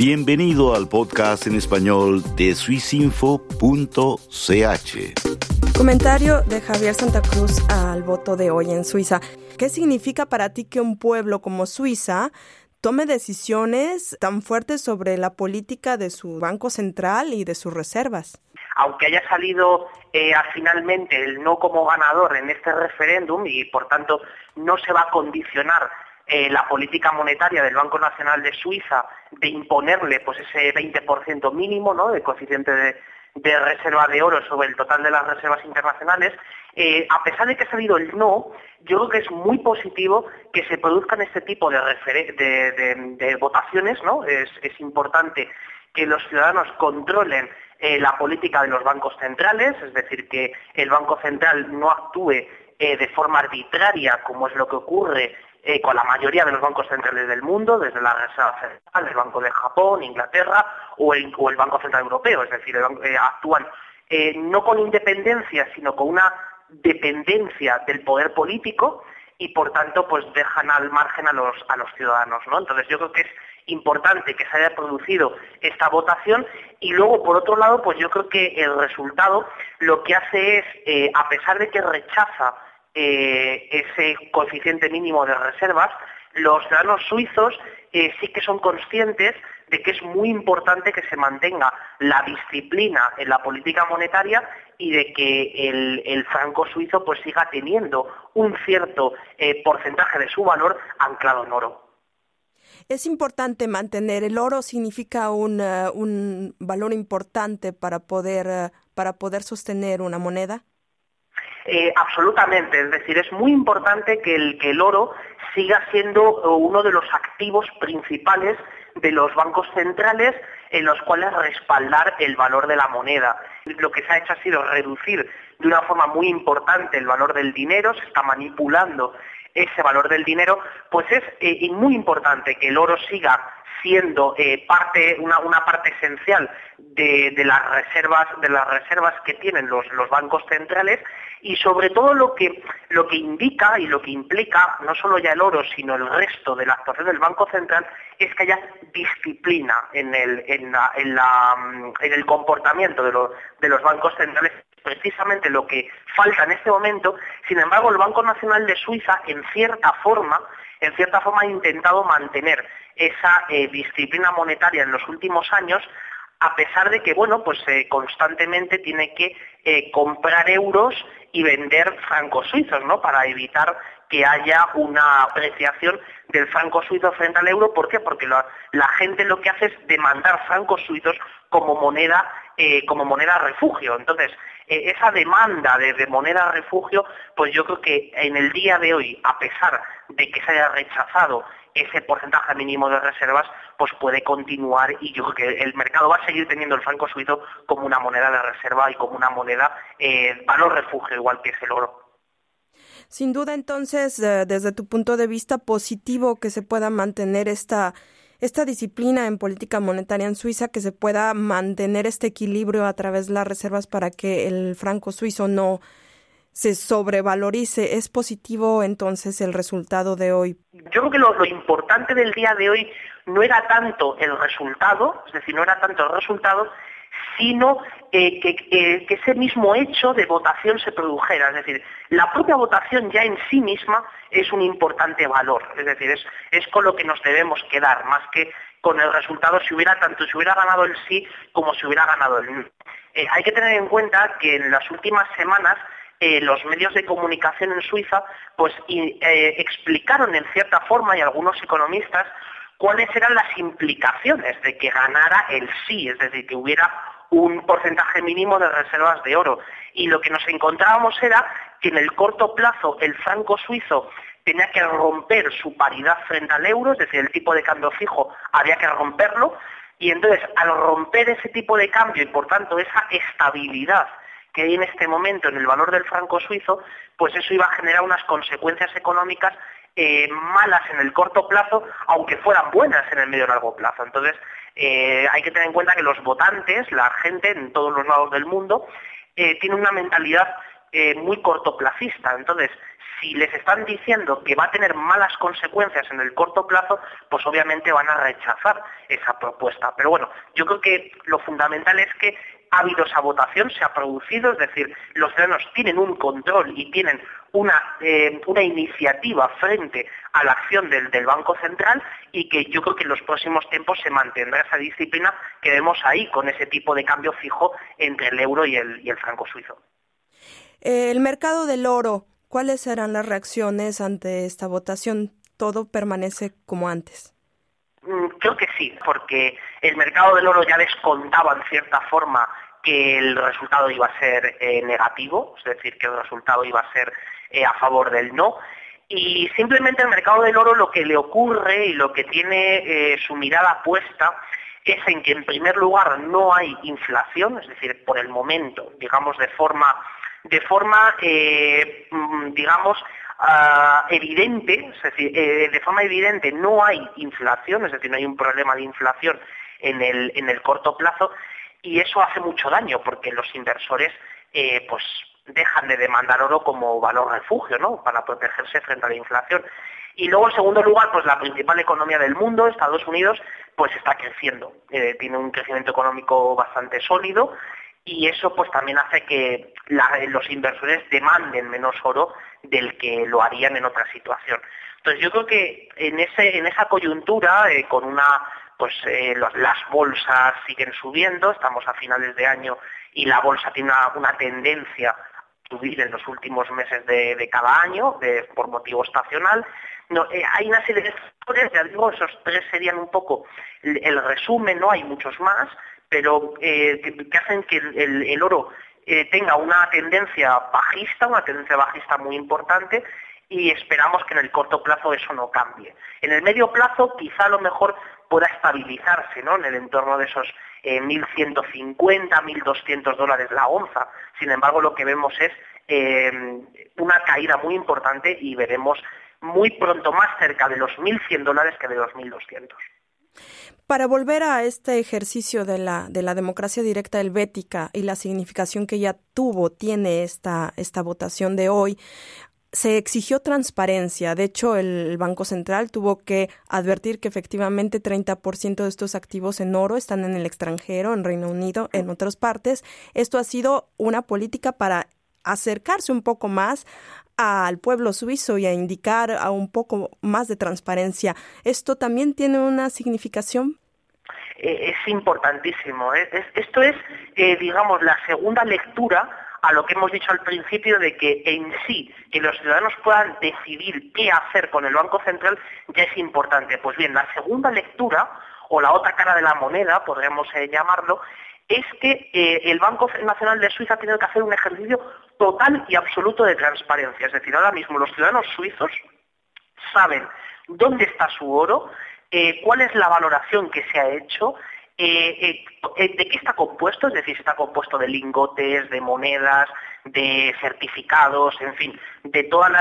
Bienvenido al podcast en español de swissinfo.ch. Comentario de Javier Santa Cruz al voto de hoy en Suiza. ¿Qué significa para ti que un pueblo como Suiza tome decisiones tan fuertes sobre la política de su Banco Central y de sus reservas? Aunque haya salido finalmente el no como ganador en este referéndum y por tanto no se va a condicionar la política monetaria del Banco Nacional de Suiza de imponerle pues ese 20% mínimo, ¿no?, de coeficiente de reserva de oro sobre el total de las reservas internacionales, a pesar de que ha salido el no, yo creo que es muy positivo que se produzcan este tipo de votaciones, ¿no? Es importante que los ciudadanos controlen la política de los bancos centrales, es decir, que el Banco Central no actúe de forma arbitraria, como es lo que ocurre con la mayoría de los bancos centrales del mundo, desde la Reserva Federal, el Banco de Japón, Inglaterra o el Banco Central Europeo, es decir, actúan no con independencia, sino con una dependencia del poder político y, por tanto, pues dejan al margen a los ciudadanos, ¿no? Entonces, yo creo que es importante que se haya producido esta votación y luego, por otro lado, pues yo creo que el resultado lo que hace es, a pesar de que rechaza ese coeficiente mínimo de reservas, los ciudadanos suizos sí que son conscientes de que es muy importante que se mantenga la disciplina en la política monetaria y de que el franco suizo pues siga teniendo un cierto porcentaje de su valor anclado en oro. Es importante mantener el oro, significa un valor importante para poder sostener una moneda. Absolutamente, es decir, es muy importante que el oro siga siendo uno de los activos principales de los bancos centrales en los cuales respaldar el valor de la moneda. Lo que se ha hecho ha sido reducir de una forma muy importante el valor del dinero, se está manipulando ese valor del dinero, pues es muy importante que el oro siga siendo una parte esencial de las reservas que tienen los bancos centrales y sobre todo lo que indica y lo que implica no solo ya el oro sino el resto de la actuación del Banco Central es que haya disciplina en el comportamiento de los bancos centrales, precisamente lo que falta en este momento. Sin embargo, el Banco Nacional de Suiza en cierta forma ha intentado mantener esa disciplina monetaria en los últimos años, a pesar de que constantemente tiene que comprar euros y vender francos suizos, ¿no?, para evitar que haya una apreciación del franco suizo frente al euro. ¿Por qué? Porque la gente lo que hace es demandar francos suizos como moneda refugio. Entonces, esa demanda de moneda refugio, pues yo creo que en el día de hoy, a pesar de que se haya rechazado ese porcentaje mínimo de reservas, pues puede continuar y yo creo que el mercado va a seguir teniendo el franco suizo como una moneda de reserva y como una moneda valor refugio, igual que es el oro. Sin duda, entonces, desde tu punto de vista, positivo que se pueda mantener esta disciplina en política monetaria en Suiza, que se pueda mantener este equilibrio a través de las reservas para que el franco suizo no se sobrevalorice. ¿Es positivo entonces el resultado de hoy? Yo creo que lo importante del día de hoy no era tanto el resultado, sino que ese mismo hecho de votación se produjera. Es decir, la propia votación ya en sí misma es un importante valor. Es decir, es con lo que nos debemos quedar, más que con el resultado si hubiera ganado el sí como si hubiera ganado el no. Hay que tener en cuenta que en las últimas semanas los medios de comunicación en Suiza explicaron en cierta forma, y algunos economistas, cuáles eran las implicaciones de que ganara el sí, es decir, que hubiera un porcentaje mínimo de reservas de oro. Y lo que nos encontrábamos era que en el corto plazo el franco suizo tenía que romper su paridad frente al euro, es decir, el tipo de cambio fijo había que romperlo, y entonces al romper ese tipo de cambio y por tanto esa estabilidad que hay en este momento en el valor del franco suizo, pues eso iba a generar unas consecuencias económicas malas en el corto plazo, aunque fueran buenas en el medio y largo plazo. Entonces, hay que tener en cuenta que los votantes, la gente en todos los lados del mundo, tiene una mentalidad muy cortoplacista. Entonces, si les están diciendo que va a tener malas consecuencias en el corto plazo, pues obviamente van a rechazar esa propuesta. Pero bueno, yo creo que lo fundamental es que ha habido esa votación, se ha producido, es decir, los ciudadanos tienen un control y tienen una iniciativa frente a la acción del Banco Central, y que yo creo que en los próximos tiempos se mantendrá esa disciplina que vemos ahí con ese tipo de cambio fijo entre el euro y el franco suizo. El mercado del oro, ¿cuáles serán las reacciones ante esta votación? ¿Todo permanece como antes? Creo que sí, porque el mercado del oro ya descontaba en cierta forma que el resultado iba a ser negativo, es decir, que el resultado iba a ser a favor del no, y simplemente el mercado del oro lo que le ocurre y lo que tiene su mirada puesta es en que en primer lugar no hay inflación, es decir, por el momento, digamos de forma evidente, es decir, de forma evidente no hay inflación, es decir, no hay un problema de inflación en el corto plazo, y eso hace mucho daño porque los inversores pues dejan de demandar oro como valor refugio, ¿no?, para protegerse frente a la inflación. Y luego, en segundo lugar, pues la principal economía del mundo, Estados Unidos, pues está creciendo, tiene un crecimiento económico bastante sólido, y eso pues también hace que los inversores demanden menos oro del que lo harían en otra situación. Entonces yo creo que en esa coyuntura, las bolsas siguen subiendo, estamos a finales de año y la bolsa tiene una tendencia a subir en los últimos meses de cada año por motivo estacional. No, hay una serie de factores, ya digo, esos tres serían un poco el resumen, no hay muchos más, pero que hacen que el oro tenga una tendencia bajista muy importante, y esperamos que en el corto plazo eso no cambie. En el medio plazo quizá a lo mejor pueda estabilizarse, ¿no?, en el entorno de esos 1.150, $1.200 la onza. Sin embargo, lo que vemos es una caída muy importante, y veremos muy pronto más cerca de los $1.100 que de los 1.200. Para volver a este ejercicio de la democracia directa helvética y la significación que ya tiene esta votación de hoy, se exigió transparencia. De hecho, el Banco Central tuvo que advertir que efectivamente 30% de estos activos en oro están en el extranjero, en Reino Unido, en otras partes. Esto ha sido una política para acercarse un poco más al pueblo suizo y a indicar a un poco más de transparencia. ¿Esto también tiene una significación? Es importantísimo. Esto es, digamos, la segunda lectura a lo que hemos dicho al principio de que en sí, que los ciudadanos puedan decidir qué hacer con el Banco Central, ya es importante. Pues bien, la segunda lectura, o la otra cara de la moneda, podríamos llamarlo, es que el Banco Nacional de Suiza tiene que hacer un ejercicio total y absoluto de transparencia. Es decir, ahora mismo los ciudadanos suizos saben dónde está su oro, cuál es la valoración que se ha hecho, de qué está compuesto, es decir, si está compuesto de lingotes, de monedas, de certificados, en fin, de todas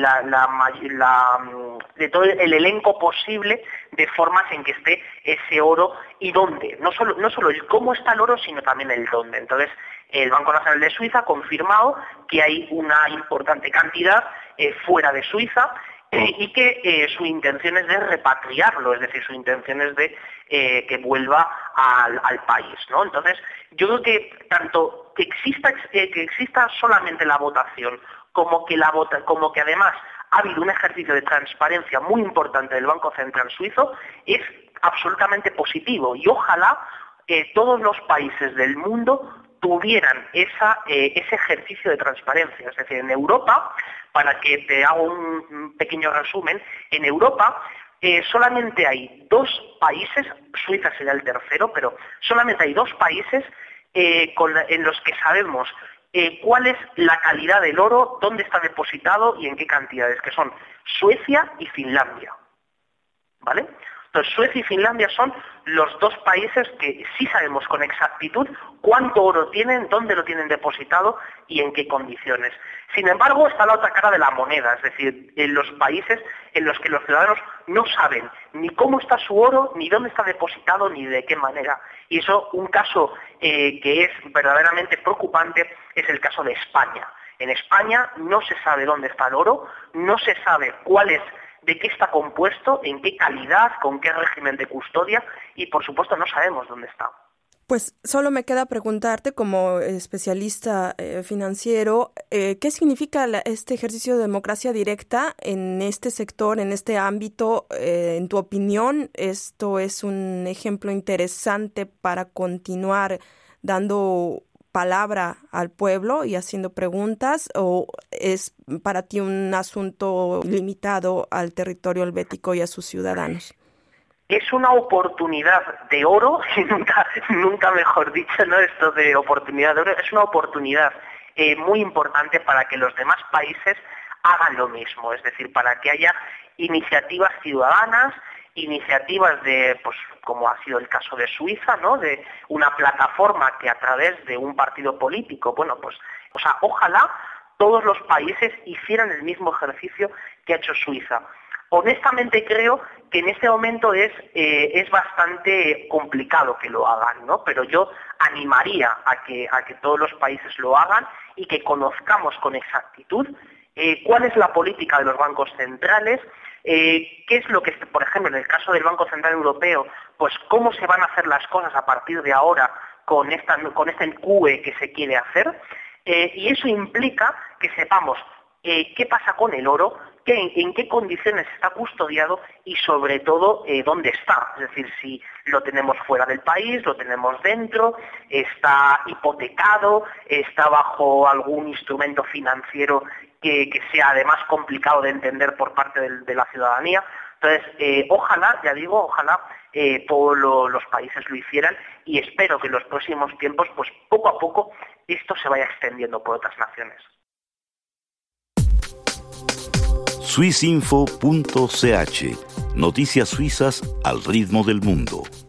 de todo el elenco posible de formas en que esté ese oro y dónde. No solo el cómo está el oro, sino también el dónde. Entonces, el Banco Nacional de Suiza ha confirmado que hay una importante cantidad fuera de Suiza, y que su intención es de repatriarlo, es decir, su intención es de que vuelva al país, ¿no? Entonces, yo creo que tanto que exista solamente la votación, como que además ha habido un ejercicio de transparencia muy importante del Banco Central suizo, es absolutamente positivo, y ojalá todos los países del mundo tuvieran ese ejercicio de transparencia. Es decir, en Europa, para que te haga un pequeño resumen, en Europa solamente hay dos países, Suiza sería el tercero, pero solamente hay dos países en los que sabemos cuál es la calidad del oro, dónde está depositado y en qué cantidades, que son Suecia y Finlandia, ¿vale? Entonces, Suecia y Finlandia son los dos países que sí sabemos con exactitud cuánto oro tienen, dónde lo tienen depositado y en qué condiciones. Sin embargo, está la otra cara de la moneda, es decir, en los países en los que los ciudadanos no saben ni cómo está su oro, ni dónde está depositado, ni de qué manera. Y eso, un caso que es verdaderamente preocupante, es el caso de España. En España no se sabe dónde está el oro, no se sabe de qué está compuesto, en qué calidad, con qué régimen de custodia y, por supuesto, no sabemos dónde está. Pues solo me queda preguntarte, como especialista financiero, ¿qué significa este ejercicio de democracia directa en este sector, en este ámbito? En tu opinión, ¿esto es un ejemplo interesante para continuar dando palabra al pueblo y haciendo preguntas, o es para ti un asunto limitado al territorio helvético y a sus ciudadanos? Es una oportunidad de oro, y nunca mejor dicho, ¿no? Esto de oportunidad de oro, es una oportunidad muy importante para que los demás países hagan lo mismo, es decir, para que haya iniciativas ciudadanas, iniciativas de, pues como ha sido el caso de Suiza, ¿no? De una plataforma que a través de un partido político, ojalá todos los países hicieran el mismo ejercicio que ha hecho Suiza. Honestamente creo que en este momento es bastante complicado que lo hagan, ¿no? Pero yo animaría a que todos los países lo hagan y que conozcamos con exactitud cuál es la política de los bancos centrales, qué es lo que, por ejemplo, en el caso del Banco Central Europeo, pues cómo se van a hacer las cosas a partir de ahora con este QE que se quiere hacer, y eso implica que sepamos qué pasa con el oro, en qué condiciones está custodiado y sobre todo dónde está. Es decir, si lo tenemos fuera del país, lo tenemos dentro, está hipotecado, está bajo algún instrumento financiero que sea además complicado de entender por parte de la ciudadanía. Entonces, ojalá todos los países lo hicieran, y espero que en los próximos tiempos, pues poco a poco, esto se vaya extendiendo por otras naciones. Swissinfo.ch. Noticias suizas al ritmo del mundo.